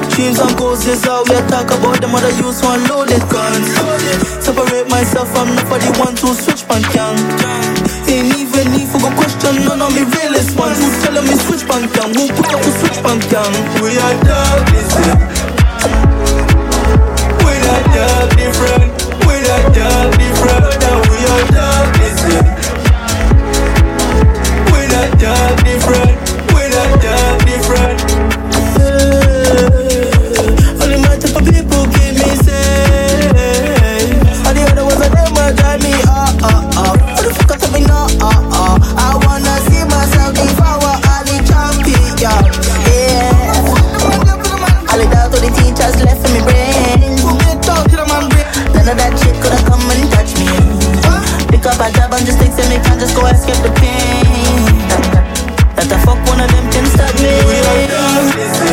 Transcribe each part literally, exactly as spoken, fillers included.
Dreams and goals is how we talk about them. Other use one loaded guns. Separate myself from not for the ones who switch bank young. Ain't even need for go question none of me realest ones. Who telling me switch bank young? Who put up to switch bank young? We are dog, listen. We not dog different. We not dog different. Now we are dog, listen. We not dog different. We not dog different. Yeah. Only my type of people keep me safe. All the other ones of them will drive me up, up, up. What the fuck tell me no, uh, uh. I wanna see myself before all the champion, yeah. All the down to the teachers left in me brain. None of that shit coulda come and touch me. Pick up a job and just think say me can't just go escape the pain. That the fuck one of them can stop me. We are dog, listen.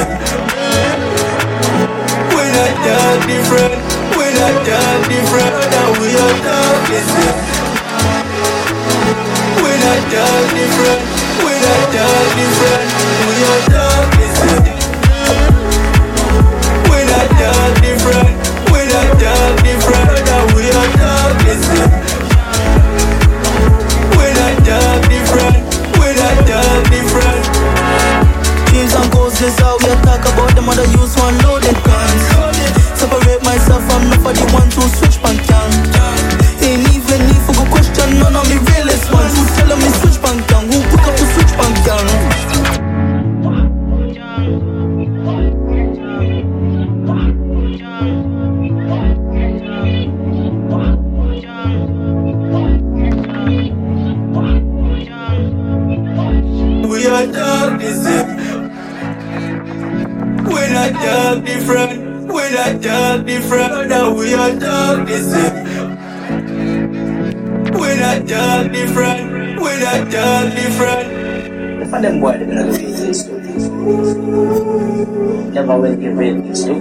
We not dog different. We not dog different. Now we are dog, listen. We not dog different. We not dog different. We are dog, listen. We not dog different. We not dog different. Now we are dog, listen. We not dog different. We not dog different. Dreams and goals is how we talk about them. Other use one loaded guns. Separate myself from not for the ones who switch bank young. Ain't even need for go question none of me realest ones. Who telling me switch bank young? Who put up to switch bank young? We are dog, listen. We not dog different. We not dog different. Now we are dog, listen. We not dog different. We not dog different. If I them boy, they're gonna do this too. Never will give in this too.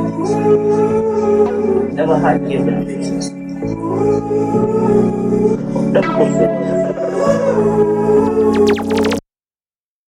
Never had given business. The